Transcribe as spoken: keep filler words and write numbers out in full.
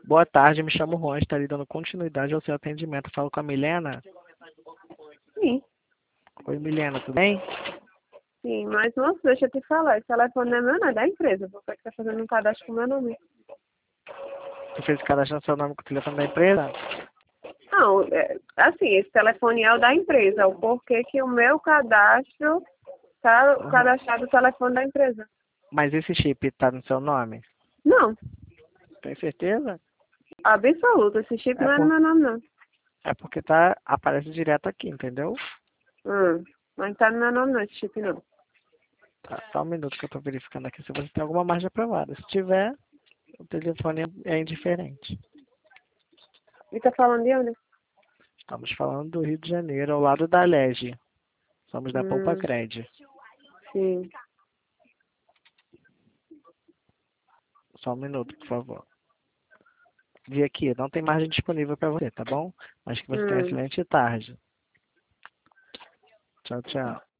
Boa tarde, me chamo Juan, estaria dando continuidade ao seu atendimento. Falo com a Milena. Sim, Oi, Milena, tudo bem? sim, mas moço, deixa eu te falar, esse telefone não é meu, não é da empresa. Você que tá fazendo um cadastro com o meu nome. Você fez o cadastro no seu nome com o telefone da empresa? Não, é, assim, esse telefone é o da empresa. O porquê que o meu cadastro tá Uhum. cadastrado o telefone da empresa. Mas esse chip tá no seu nome? Não, Tem certeza? absoluto, esse chip É, não é no por... meu nome, não. é porque tá... aparece direto aqui, entendeu? Hum, não tá no meu nome, não, esse chip não. Tá, só um minuto que eu tô verificando aqui se você tem alguma margem aprovada. Se tiver, o telefone é indiferente. E tá falando de onde? Estamos falando do Rio de Janeiro, ao lado da Alege. Somos da Poupa Hum, Cred. sim. Só um minuto, por favor. Vi aqui, não tem margem disponível para você, tá bom? Mas que você tenha uma Hum. excelente tarde. Tchau, tchau.